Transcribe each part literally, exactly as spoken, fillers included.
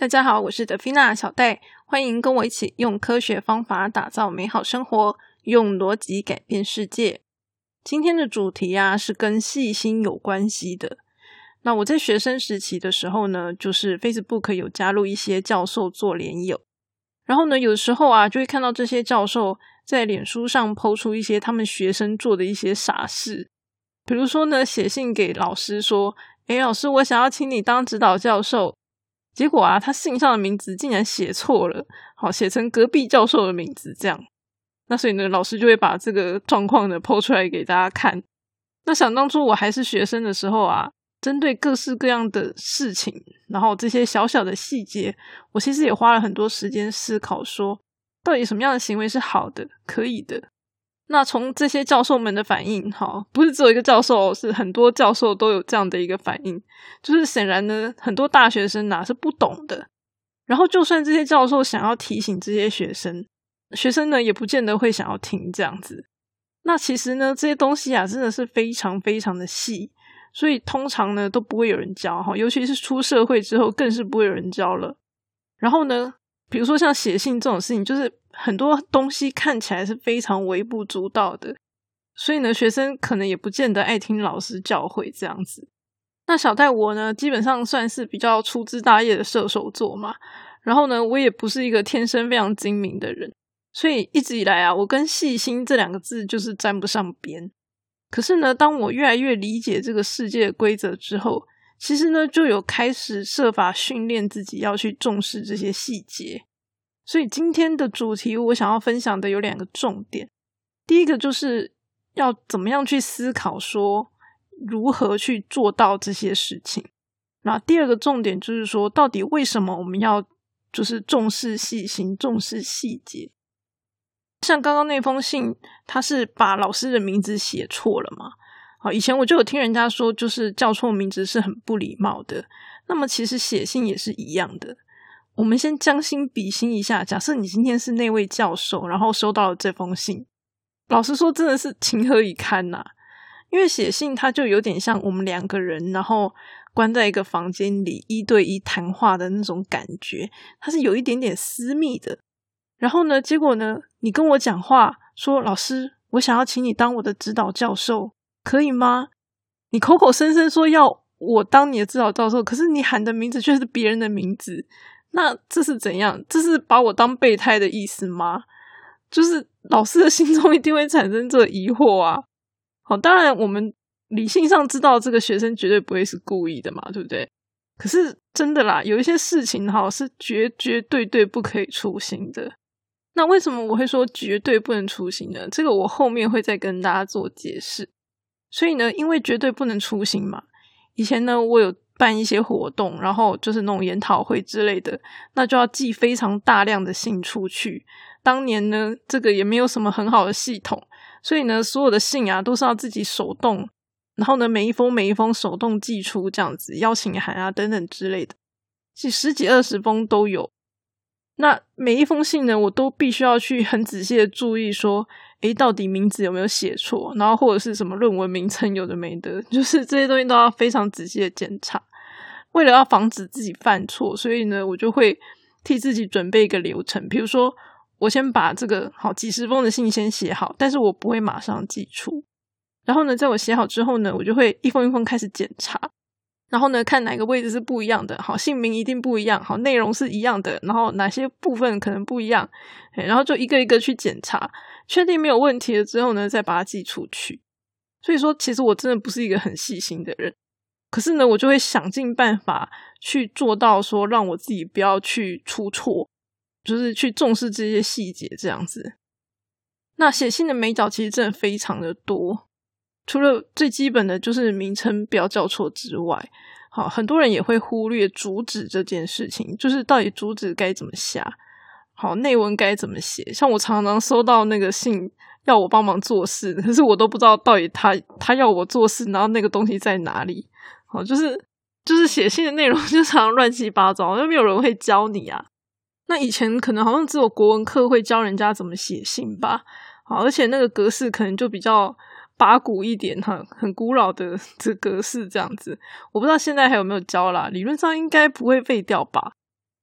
大家好，我是德菲娜小戴，欢迎跟我一起用科学方法打造美好生活，用逻辑改变世界。今天的主题啊是跟细心有关系的。那我在学生时期的时候呢，就是 Facebook 有加入一些教授做连友，然后呢有时候啊就会看到这些教授在脸书上 po 出一些他们学生做的一些傻事，比如说呢写信给老师说，诶老师，我想要请你当指导教授，结果啊他信上的名字竟然写错了，好，写成隔壁教授的名字这样。那所以呢老师就会把这个状况呢 po 出来给大家看。那想当初我还是学生的时候啊，针对各式各样的事情，然后这些小小的细节，我其实也花了很多时间思考说到底什么样的行为是好的可以的。那从这些教授们的反应，好，不是只有一个教授，是很多教授都有这样的一个反应，就是显然呢很多大学生啊是不懂的，然后就算这些教授想要提醒这些学生，学生呢也不见得会想要听这样子。那其实呢这些东西啊真的是非常非常的细，所以通常呢都不会有人教，尤其是出社会之后更是不会有人教了。然后呢比如说像写信这种事情，就是很多东西看起来是非常微不足道的，所以呢学生可能也不见得爱听老师教诲这样子。那小戴我呢基本上算是比较粗枝大叶的射手座嘛，然后呢我也不是一个天生非常精明的人，所以一直以来啊我跟细心这两个字就是沾不上边。可是呢当我越来越理解这个世界的规则之后，其实呢就有开始设法训练自己要去重视这些细节。所以今天的主题我想要分享的有两个重点，第一个就是要怎么样去思考说如何去做到这些事情，那第二个重点就是说到底为什么我们要就是重视细心重视细节。像刚刚那封信他是把老师的名字写错了嘛，好，以前我就有听人家说就是叫错名字是很不礼貌的，那么其实写信也是一样的。我们将将心比心一下，假设你今天是那位教授，然后收到了这封信，老实说真的是情何以堪啊。因为写信它就有点像我们两个人然后关在一个房间里一对一谈话的那种感觉，它是有一点点私密的。然后呢结果呢你跟我讲话说，老师我想要请你当我的指导教授可以吗？你口口声声说要我当你的指导教授，可是你喊的名字却是别人的名字，那这是怎样？这是把我当备胎的意思吗？就是老师的心中一定会产生这个疑惑啊。好，当然我们理性上知道这个学生绝对不会是故意的嘛，对不对？可是真的啦，有一些事情哈是绝绝对对不可以粗心的。那为什么我会说绝对不能粗心呢？这个我后面会再跟大家做解释。所以呢因为绝对不能粗心嘛，以前呢我有办一些活动，然后就是那种研讨会之类的，那就要寄非常大量的信出去。当年呢这个也没有什么很好的系统，所以呢所有的信啊都是要自己手动，然后呢每一封每一封手动寄出这样子，邀请函啊等等之类的，寄十几二十封都有。那每一封信呢我都必须要去很仔细的注意说诶到底名字有没有写错，然后或者是什么论文名称有的没的，就是这些东西都要非常仔细的检查。为了要防止自己犯错，所以呢我就会替自己准备一个流程，比如说我先把这个好几十封的信先写好，但是我不会马上寄出。然后呢在我写好之后呢，我就会一封一封开始检查，然后呢看哪个位置是不一样的，好，姓名一定不一样，好，内容是一样的，然后哪些部分可能不一样，然后就一个一个去检查，确定没有问题了之后呢再把它寄出去。所以说其实我真的不是一个很细心的人，可是呢我就会想尽办法去做到说让我自己不要去出错，就是去重视这些细节这样子。那写信的美角其实真的非常的多，除了最基本的就是名称不要叫错之外，好，很多人也会忽略主旨这件事情，就是到底主旨该怎么下，好，内文该怎么写。像我常常收到那个信要我帮忙做事，可是我都不知道到底他他要我做事，然后那个东西在哪里。好，就是就是写信的内容就常常乱七八糟，就没有人会教你啊。那以前可能好像只有国文课会教人家怎么写信吧，好，而且那个格式可能就比较八股一点，很很古老的这格式这样子，我不知道现在还有没有教啦，理论上应该不会废掉吧。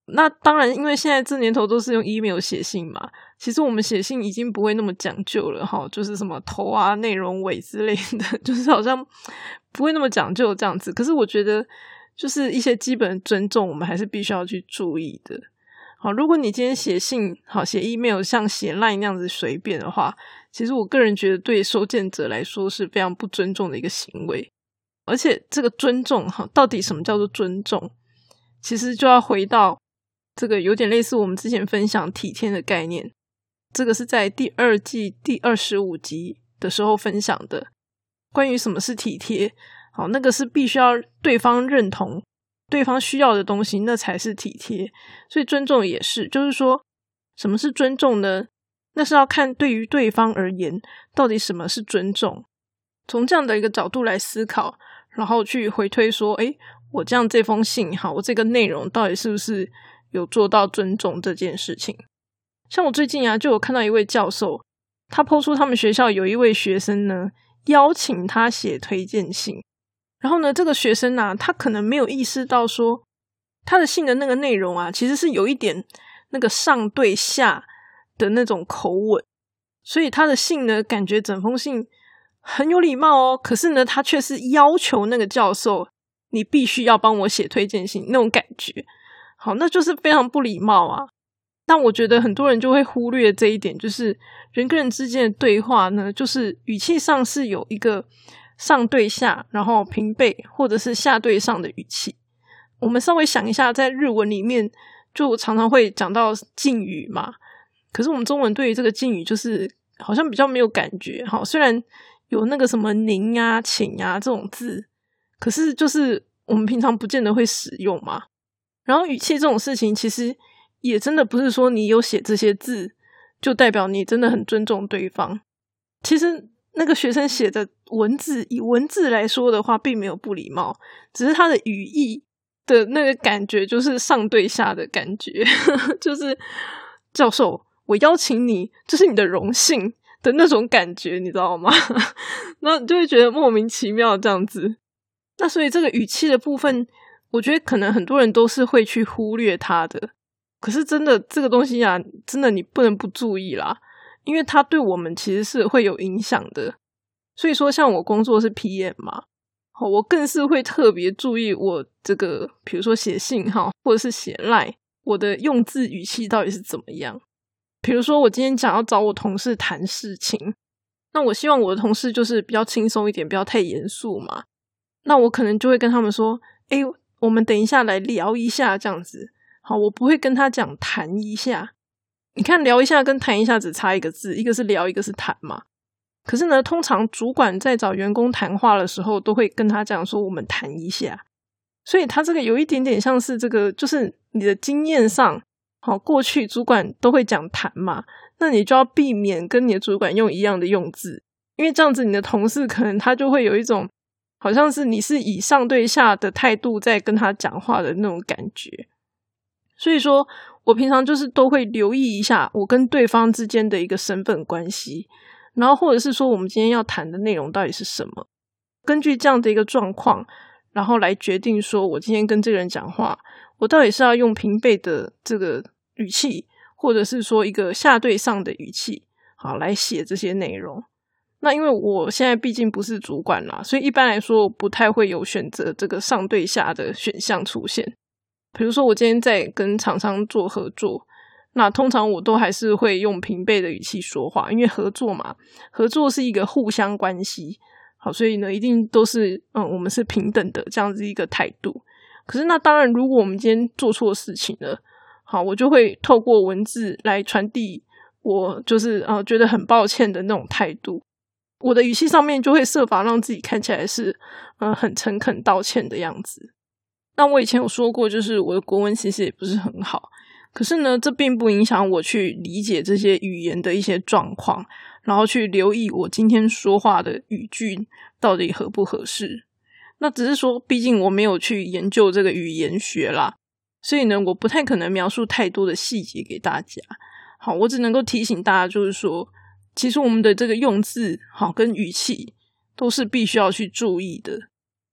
那当然因为现在这年头都是用 email 写信嘛，其实我们写信已经不会那么讲究了齁，就是什么头啊内容尾之类的，就是好像不会那么讲究这样子。可是我觉得就是一些基本的尊重我们还是必须要去注意的。好，如果你今天写信好写 email 像写 LINE 那样子随便的话，其实我个人觉得对收件者来说是非常不尊重的一个行为。而且这个尊重哈，到底什么叫做尊重，其实就要回到这个有点类似我们之前分享体贴的概念，这个是在第二季第二十五集的时候分享的，关于什么是体贴。好，那个是必须要对方认同对方需要的东西，那才是体贴。所以尊重也是，就是说什么是尊重呢？那是要看对于对方而言到底什么是尊重，从这样的一个角度来思考，然后去回推说诶我这样这封信好，我这个内容到底是不是有做到尊重这件事情。像我最近啊就有看到一位教授，他 po 出他们学校有一位学生呢邀请他写推荐信，然后呢这个学生啊他可能没有意识到说他的信的那个内容啊其实是有一点那个上对下的那种口吻，所以他的信呢感觉整封信很有礼貌哦，可是呢他却是要求那个教授你必须要帮我写推荐信那种感觉。好，那就是非常不礼貌啊。但我觉得很多人就会忽略这一点，就是人跟人之间的对话呢就是语气上是有一个上对下然后平辈或者是下对上的语气。我们稍微想一下，在日文里面就常常会讲到敬语嘛，可是我们中文对于这个敬语就是好像比较没有感觉。好，虽然有那个什么您啊请啊这种字，可是就是我们平常不见得会使用嘛。然后语气这种事情其实也真的不是说你有写这些字就代表你真的很尊重对方。其实那个学生写的文字以文字来说的话并没有不礼貌，只是他的语义的那个感觉就是上对下的感觉就是教授我邀请你这是你的荣幸的那种感觉，你知道吗然后你就会觉得莫名其妙这样子。那所以这个语气的部分我觉得可能很多人都是会去忽略它的，可是真的这个东西啊真的你不能不注意啦，因为它对我们其实是会有影响的。所以说像我工作是 P M 嘛，我更是会特别注意我这个比如说写信哈，或者是写 LINE 我的用字语气到底是怎么样。比如说我今天想要找我同事谈事情，那我希望我的同事就是比较轻松一点，不要太严肃嘛，那我可能就会跟他们说诶我们等一下来聊一下这样子。好，我不会跟他讲谈一下，你看聊一下跟谈一下只差一个字，一个是聊一个是谈嘛。可是呢通常主管在找员工谈话的时候都会跟他讲说我们谈一下，所以他这个有一点点像是这个就是你的经验上好，过去主管都会讲谈嘛，那你就要避免跟你的主管用一样的用字，因为这样子你的同事可能他就会有一种好像是你是以上对下的态度在跟他讲话的那种感觉。所以说我平常就是都会留意一下我跟对方之间的一个身份关系，然后或者是说我们今天要谈的内容到底是什么，根据这样的一个状况然后来决定说我今天跟这个人讲话我到底是要用平辈的这个语气，或者是说一个下对上的语气好来写这些内容。那因为我现在毕竟不是主管啦，所以一般来说我不太会有选择这个上对下的选项出现。比如说我今天在跟厂商做合作，那通常我都还是会用平辈的语气说话，因为合作嘛，合作是一个互相关系，好，所以呢一定都是嗯我们是平等的这样子一个态度。可是那当然如果我们今天做错事情了，好，我就会透过文字来传递我就是呃觉得很抱歉的那种态度，我的语气上面就会设法让自己看起来是呃很诚恳道歉的样子。那我以前有说过就是我的国文其实也不是很好，可是呢这并不影响我去理解这些语言的一些状况，然后去留意我今天说话的语句到底合不合适。那只是说毕竟我没有去研究这个语言学啦，所以呢我不太可能描述太多的细节给大家。好，我只能够提醒大家就是说其实我们的这个用字好跟语气都是必须要去注意的。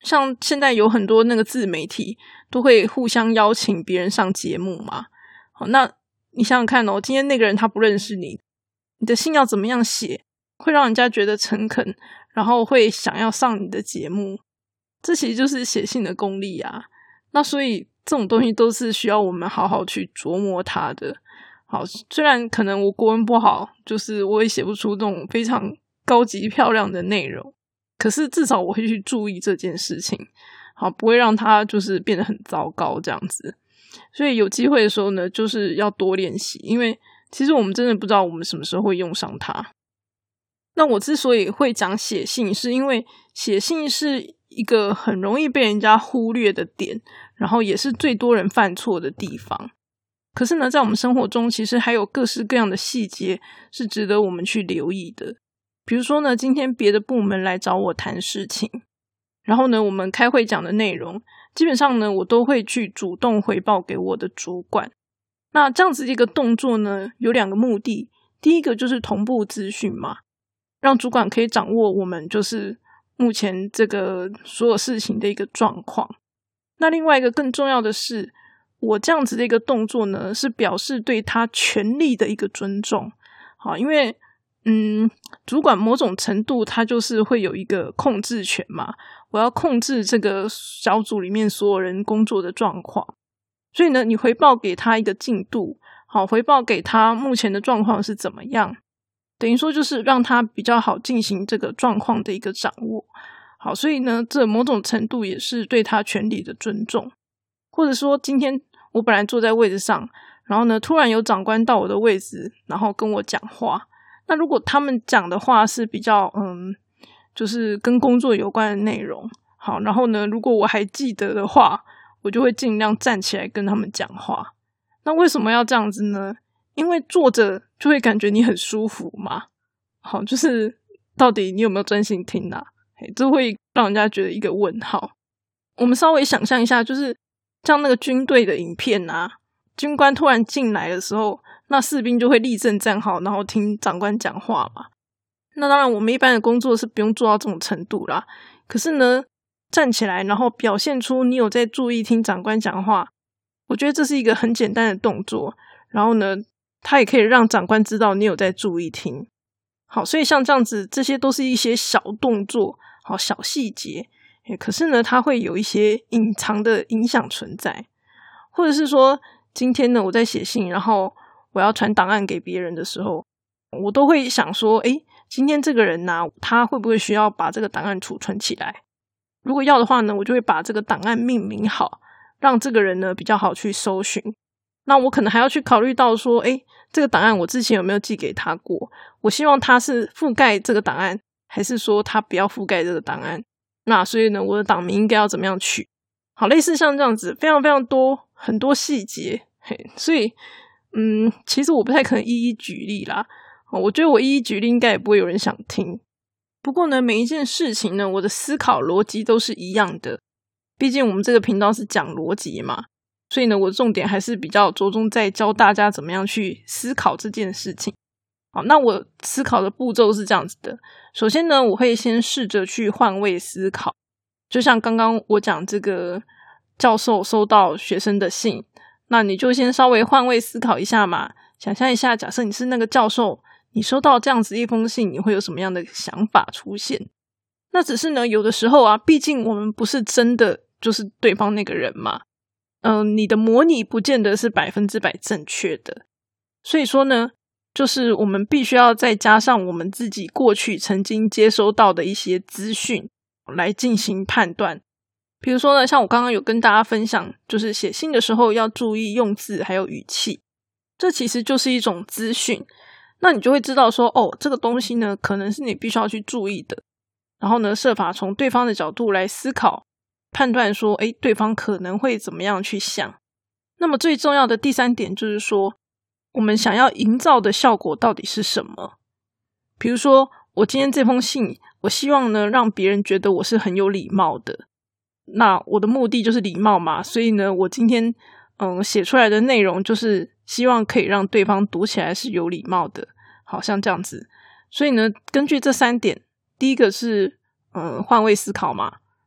像现在有很多那个自媒体都会互相邀请别人上节目嘛。好，那你想想看哦，今天那个人他不认识你，你的信要怎么样写，会让人家觉得诚恳，然后会想要上你的节目，这其实就是写信的功力啊。那所以这种东西都是需要我们好好去琢磨它的。好，虽然可能我国文不好，就是我也写不出这种非常高级漂亮的内容，可是至少我会去注意这件事情，好，不会让它就是变得很糟糕这样子。所以有机会的时候呢，就是要多练习，因为其实我们真的不知道我们什么时候会用上它。那我之所以会讲写信，是因为写信是一个很容易被人家忽略的点，然后也是最多人犯错的地方。可是呢，在我们生活中其实还有各式各样的细节是值得我们去留意的。比如说呢，今天别的部门来找我谈事情，然后呢，我们开会讲的内容，基本上呢，我都会去主动回报给我的主管。那这样子一个动作呢，有两个目的。第一个就是同步资讯嘛，让主管可以掌握我们就是目前这个所有事情的一个状况。那另外一个更重要的是，我这样子的一个动作呢，是表示对他权力的一个尊重。好，因为嗯，主管某种程度他就是会有一个控制权嘛，我要控制这个小组里面所有人工作的状况。所以呢，你回报给他一个进度，好，回报给他目前的状况是怎么样，等于说就是让他比较好进行这个状况的一个掌握。好，所以呢，这某种程度也是对他权力的尊重。或者说今天我本来坐在位置上，然后呢突然有长官到我的位置，然后跟我讲话，那如果他们讲的话是比较嗯，就是跟工作有关的内容，好，然后呢如果我还记得的话，我就会尽量站起来跟他们讲话。那为什么要这样子呢？因为坐着就会感觉你很舒服嘛。好，就是到底你有没有专心听啊？这会让人家觉得一个问号。我们稍微想象一下，就是像那个军队的影片啊，军官突然进来的时候，那士兵就会立正站好，然后听长官讲话嘛。那当然我们一般的工作是不用做到这种程度啦，可是呢站起来然后表现出你有在注意听长官讲话，我觉得这是一个很简单的动作，然后呢它也可以让长官知道你有在注意听。好，所以像这样子，这些都是一些小动作，好，小细节，可是呢它会有一些隐藏的影响存在。或者是说今天呢我在写信，然后我要传档案给别人的时候，我都会想说诶，今天这个人啊，他会不会需要把这个档案储存起来，如果要的话呢，我就会把这个档案命名好，让这个人呢比较好去搜寻。那我可能还要去考虑到说诶，这个档案我之前有没有寄给他过，我希望他是覆盖这个档案，还是说他不要覆盖这个档案，那所以呢我的档名应该要怎么样取。好，类似像这样子非常非常多很多细节，嘿，所以嗯，其实我不太可能一一举例啦，我觉得我一一举例应该也不会有人想听。不过呢每一件事情呢，我的思考逻辑都是一样的，毕竟我们这个频道是讲逻辑嘛，所以呢我重点还是比较着重在教大家怎么样去思考这件事情。好，那我思考的步骤是这样子的，首先呢我会先试着去换位思考，就像刚刚我讲这个教授收到学生的信，那你就先稍微换位思考一下嘛，想象一下假设你是那个教授，你收到这样子一封信，你会有什么样的想法出现。那只是呢有的时候啊，毕竟我们不是真的就是对方那个人嘛，嗯、呃，你的模拟不见得是百分之百正确的，所以说呢就是我们必须要再加上我们自己过去曾经接收到的一些资讯来进行判断。比如说呢，像我刚刚有跟大家分享，就是写信的时候要注意用字还有语气，这其实就是一种资讯。那你就会知道说哦，这个东西呢可能是你必须要去注意的，然后呢设法从对方的角度来思考判断说诶，对方可能会怎么样去想。那么最重要的第三点就是说，我们想要营造的效果到底是什么。比如说我今天这封信，我希望呢让别人觉得我是很有礼貌的，那我的目的就是礼貌嘛，所以呢我今天嗯写出来的内容就是希望可以让对方读起来是有礼貌的，好像这样子。所以呢根据这三点，第一个是嗯换位思考嘛，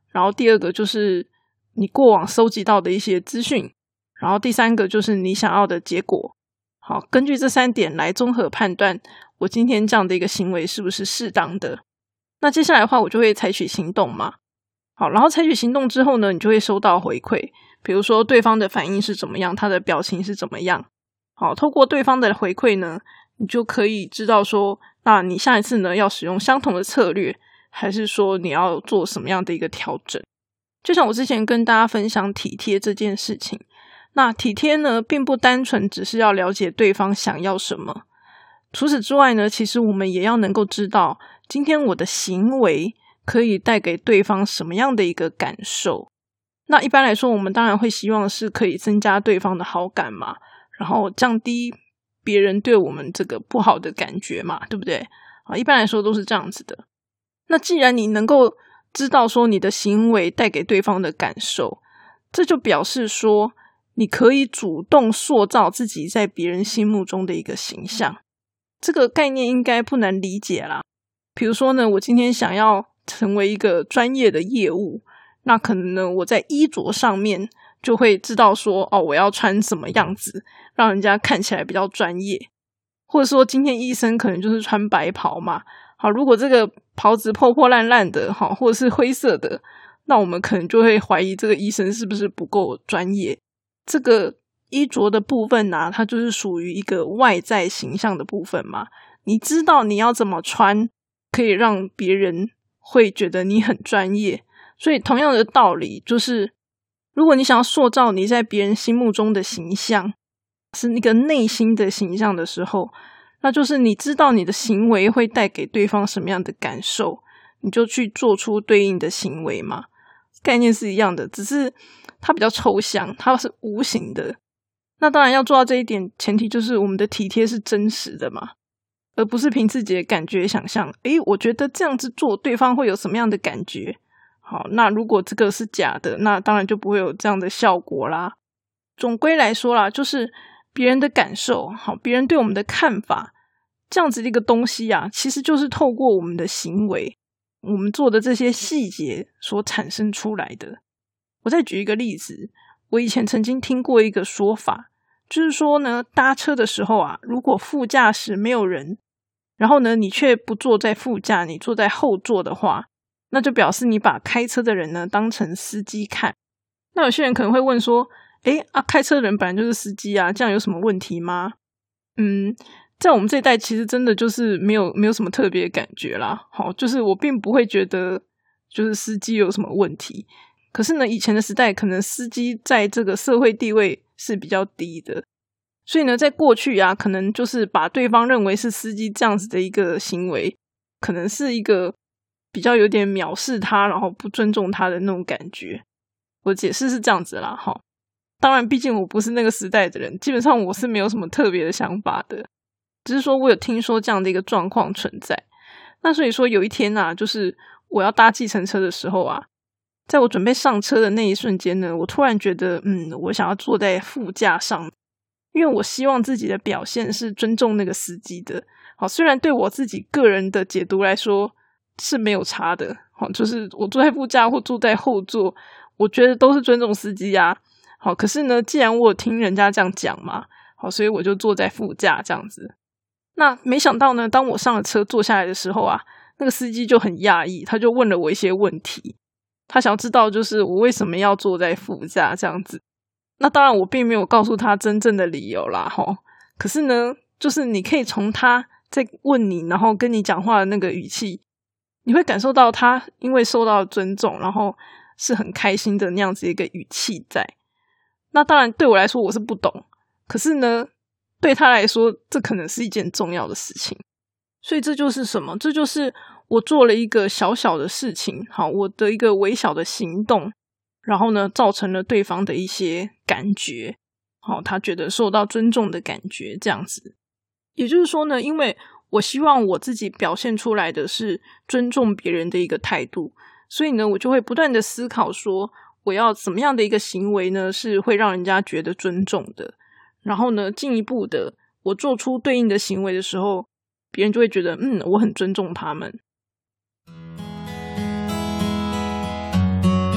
然后第二个就是你过往收集到的一些资讯，然后第三个就是你想要的结果。好，根据这三点来综合判断我今天这样的一个行为是不是适当的。那接下来的话我就会采取行动嘛。好，然后采取行动之后呢，你就会收到回馈，比如说对方的反应是怎么样，他的表情是怎么样。好，透过对方的回馈呢，你就可以知道说，那你下一次呢要使用相同的策略，还是说你要做什么样的一个调整。就像我之前跟大家分享体贴这件事情，那体贴呢并不单纯只是要了解对方想要什么，除此之外呢，其实我们也要能够知道今天我的行为可以带给对方什么样的一个感受。那一般来说我们当然会希望是可以增加对方的好感嘛，然后降低别人对我们这个不好的感觉嘛，对不对？啊，一般来说都是这样子的。那既然你能够知道说你的行为带给对方的感受，这就表示说你可以主动塑造自己在别人心目中的一个形象。这个概念应该不难理解啦。比如说呢，我今天想要成为一个专业的业务，那可能呢我在衣着上面就会知道说，哦，我要穿什么样子让人家看起来比较专业。或者说今天医生可能就是穿白袍嘛，好，如果这个袍子破破烂烂的，好，或者是灰色的，那我们可能就会怀疑这个医生是不是不够专业。这个衣着的部分啊，它就是属于一个外在形象的部分嘛，你知道你要怎么穿可以让别人会觉得你很专业。所以同样的道理，就是如果你想要塑造你在别人心目中的形象，是那个内心的形象的时候，那就是你知道你的行为会带给对方什么样的感受，你就去做出对应的行为嘛。概念是一样的，只是它比较抽象，它是无形的。那当然要做到这一点，前提就是我们的体贴是真实的嘛，而不是凭自己的感觉想象，诶，我觉得这样子做对方会有什么样的感觉。好，那如果这个是假的，那当然就不会有这样的效果啦。总归来说啦，就是别人的感受，好，别人对我们的看法，这样子的一个东西啊，其实就是透过我们的行为，我们做的这些细节所产生出来的。我再举一个例子，我以前曾经听过一个说法，就是说呢，搭车的时候啊，如果副驾驶没有人，然后呢你却不坐在副驾，你坐在后座的话，那就表示你把开车的人呢当成司机看。那有些人可能会问说，诶啊，开车的人本来就是司机啊，这样有什么问题吗？嗯，在我们这一代其实真的就是没有没有什么特别的感觉啦。好，就是我并不会觉得就是司机有什么问题。可是呢，以前的时代可能司机在这个社会地位是比较低的，所以呢在过去啊，可能就是把对方认为是司机这样子的一个行为，可能是一个比较有点藐视他然后不尊重他的那种感觉。我解释是这样子啦，齁。当然毕竟我不是那个时代的人，基本上我是没有什么特别的想法的，只是说我有听说这样的一个状况存在。那所以说有一天啊，就是我要搭计程车的时候啊，在我准备上车的那一瞬间呢，我突然觉得嗯，我想要坐在副驾上，因为我希望自己的表现是尊重那个司机的。好，虽然对我自己个人的解读来说是没有差的，好，就是我坐在副驾或坐在后座，我觉得都是尊重司机啊。好，可是呢，既然我有听人家这样讲嘛，好，所以我就坐在副驾这样子。那没想到呢，当我上了车坐下来的时候啊，那个司机就很讶异，他就问了我一些问题，他想要知道就是我为什么要坐在副驾这样子。那当然我并没有告诉他真正的理由啦，齁。可是呢，就是你可以从他在问你然后跟你讲话的那个语气，你会感受到他因为受到尊重，然后是很开心的那样子一个语气在。那当然对我来说我是不懂，可是呢对他来说这可能是一件重要的事情。所以这就是什么？这就是我做了一个小小的事情，好，我的一个微小的行动，然后呢造成了对方的一些感觉，好，他觉得受到尊重的感觉这样子。也就是说呢，因为我希望我自己表现出来的是尊重别人的一个态度，所以呢我就会不断的思考说我要怎么样的一个行为呢是会让人家觉得尊重的，然后呢进一步的我做出对应的行为的时候，别人就会觉得嗯，我很尊重他们。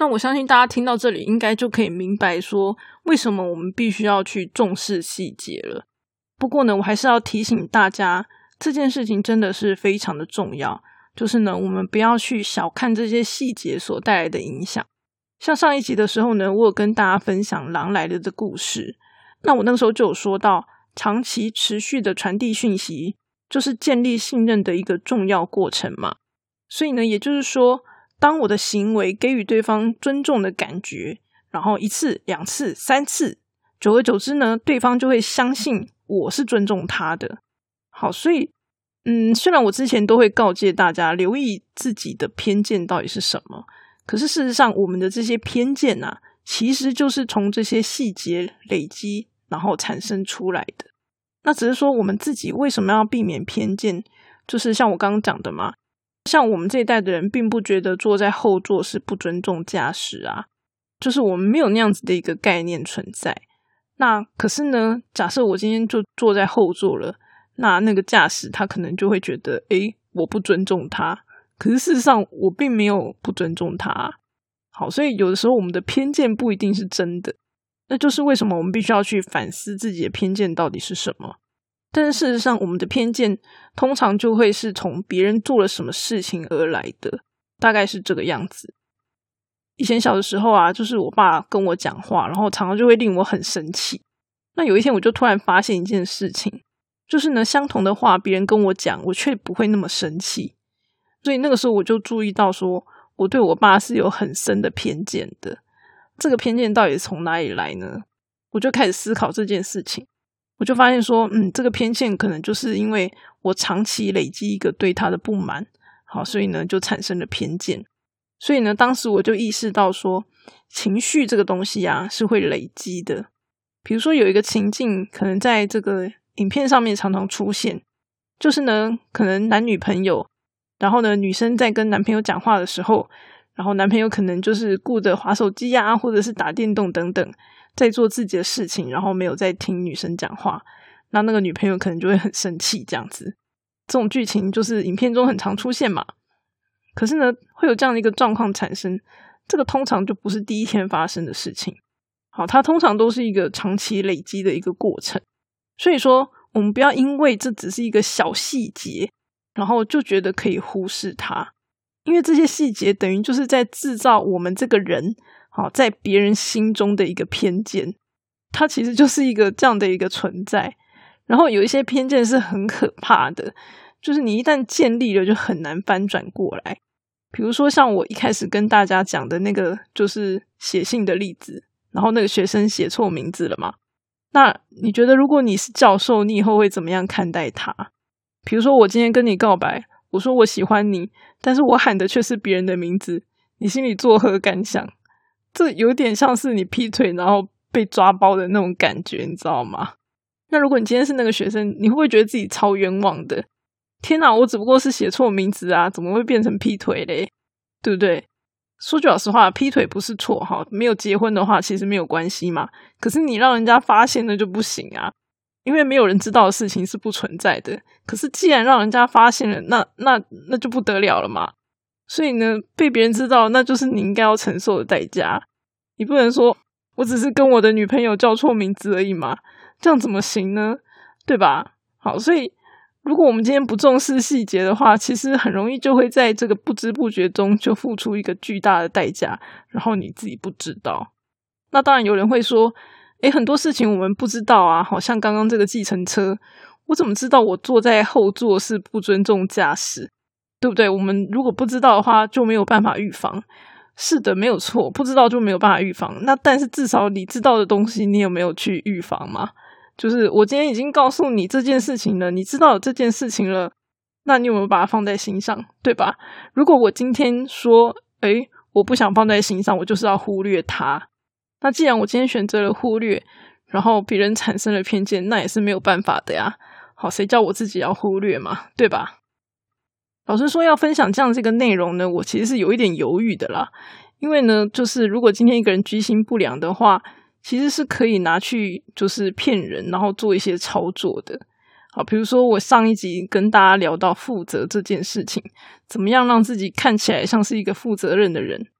那我相信大家听到这里应该就可以明白说为什么我们必须要去重视细节了。不过呢，我还是要提醒大家，这件事情真的是非常的重要，就是呢，我们不要去小看这些细节所带来的影响。像上一集的时候呢，我有跟大家分享狼来了的故事，那我那个时候就有说到，长期持续的传递讯息就是建立信任的一个重要过程嘛。所以呢，也就是说，当我的行为给予对方尊重的感觉，然后一次、两次、三次，久而久之呢，对方就会相信我是尊重他的。好，所以嗯，虽然我之前都会告诫大家留意自己的偏见到底是什么，可是事实上我们的这些偏见啊，其实就是从这些细节累积然后产生出来的。那只是说我们自己为什么要避免偏见，就是像我刚刚讲的嘛，像我们这一代的人并不觉得坐在后座是不尊重驾驶啊，就是我们没有那样子的一个概念存在。那可是呢，假设我今天就坐在后座了，那那个驾驶他可能就会觉得诶，我不尊重他，可是事实上我并没有不尊重他。好，所以有的时候我们的偏见不一定是真的，那就是为什么我们必须要去反思自己的偏见到底是什么。但是事实上我们的偏见通常就会是从别人做了什么事情而来的，大概是这个样子。以前小的时候啊，就是我爸跟我讲话，然后常常就会令我很生气。那有一天我就突然发现一件事情，就是呢，相同的话别人跟我讲，我却不会那么生气。所以那个时候我就注意到说，我对我爸是有很深的偏见的。这个偏见到底从哪里来呢？我就开始思考这件事情，我就发现说，嗯，这个偏见可能就是因为我长期累积一个对他的不满，好，所以呢就产生了偏见。所以呢，当时我就意识到说，情绪这个东西啊是会累积的。比如说有一个情境可能在这个影片上面常常出现，就是呢可能男女朋友，然后呢女生在跟男朋友讲话的时候，然后男朋友可能就是顾着滑手机啊，或者是打电动等等，在做自己的事情，然后没有在听女生讲话，那那个女朋友可能就会很生气这样子。这种剧情就是影片中很常出现嘛。可是呢，会有这样的一个状况产生，这个通常就不是第一天发生的事情。好，它通常都是一个长期累积的一个过程。所以说，我们不要因为这只是一个小细节，然后就觉得可以忽视它。因为这些细节等于就是在制造我们这个人，好，在别人心中的一个偏见。它其实就是一个这样的一个存在。然后有一些偏见是很可怕的，就是你一旦建立了就很难翻转过来。比如说像我一开始跟大家讲的那个就是写信的例子，然后那个学生写错名字了嘛，那你觉得如果你是教授，你以后会怎么样看待他？比如说我今天跟你告白，我说我喜欢你，但是我喊的却是别人的名字，你心里作何感想？这有点像是你劈腿然后被抓包的那种感觉，你知道吗？那如果你今天是那个学生，你会不会觉得自己超冤枉的？天哪，我只不过是写错名字啊，怎么会变成劈腿嘞？对不对？说句老实话，劈腿不是错哈，没有结婚的话其实没有关系嘛。可是你让人家发现了就不行啊，因为没有人知道的事情是不存在的。可是既然让人家发现了，那那那就不得了了嘛。所以呢，被别人知道，那就是你应该要承受的代价。你不能说我只是跟我的女朋友叫错名字而已嘛，这样怎么行呢？对吧？好，所以如果我们今天不重视细节的话，其实很容易就会在这个不知不觉中就付出一个巨大的代价，然后你自己不知道。那当然有人会说，诶，很多事情我们不知道啊，好像刚刚这个计程车，我怎么知道我坐在后座是不尊重驾驶？对不对？我们如果不知道的话，就没有办法预防。是的，没有错，不知道就没有办法预防。那但是至少你知道的东西，你有没有去预防嘛？就是我今天已经告诉你这件事情了，你知道有这件事情了，那你有没有把它放在心上，对吧？如果我今天说，诶，我不想放在心上，我就是要忽略它。那既然我今天选择了忽略，然后别人产生了偏见，那也是没有办法的呀。好，谁叫我自己要忽略嘛，对吧？老实说，要分享这样这个内容呢，我其实是有一点犹豫的啦。因为呢，就是如果今天一个人居心不良的话，其实是可以拿去就是骗人，然后做一些操作的。好，比如说我上一集跟大家聊到负责这件事情，怎么样让自己看起来像是一个负责任的人。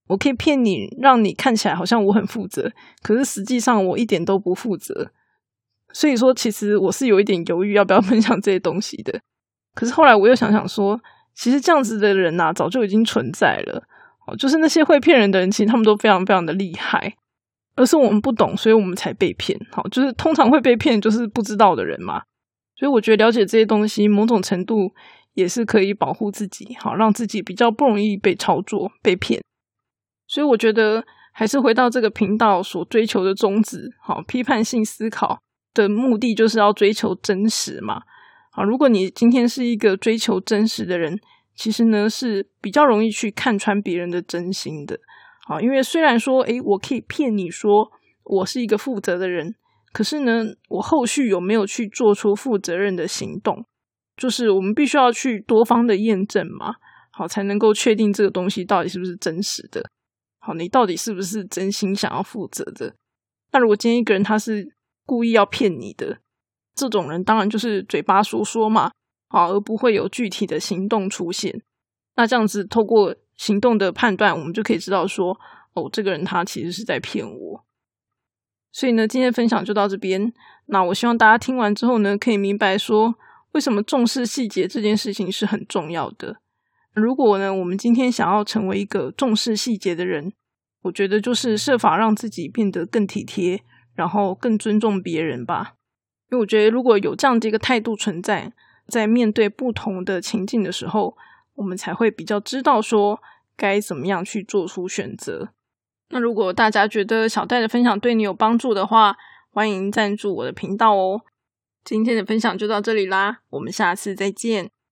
我可以骗你，让你看起来好像我很负责，可是实际上我一点都不负责。所以说其实我是有一点犹豫要不要分享这些东西的。可是后来我又想想说，其实这样子的人啊早就已经存在了，就是那些会骗人的人，其实他们都非常非常的厉害，而是我们不懂，所以我们才被骗。好，就是通常会被骗就是不知道的人嘛。所以我觉得了解这些东西某种程度也是可以保护自己，好，让自己比较不容易被操作被骗。所以我觉得还是回到这个频道所追求的宗旨，好，批判性思考的目的就是要追求真实嘛。好，如果你今天是一个追求真实的人，其实呢是比较容易去看穿别人的真心的。好，因为虽然说诶我可以骗你说我是一个负责的人，可是呢我后续有没有去做出负责任的行动，就是我们必须要去多方的验证嘛，好，才能够确定这个东西到底是不是真实的。好，你到底是不是真心想要负责的。那如果今天一个人他是故意要骗你的，这种人当然就是嘴巴说说嘛，好，而不会有具体的行动出现。那这样子透过行动的判断，我们就可以知道说，哦，这个人他其实是在骗我。所以呢今天的分享就到这边。那我希望大家听完之后呢，可以明白说为什么重视细节这件事情是很重要的。如果呢我们今天想要成为一个重视细节的人，我觉得就是设法让自己变得更体贴，然后更尊重别人吧。因为我觉得如果有这样的一个态度存在，在面对不同的情境的时候，我们才会比较知道说该怎么样去做出选择。那如果大家觉得小戴的分享对你有帮助的话，欢迎赞助我的频道哦。今天的分享就到这里啦，我们下次再见。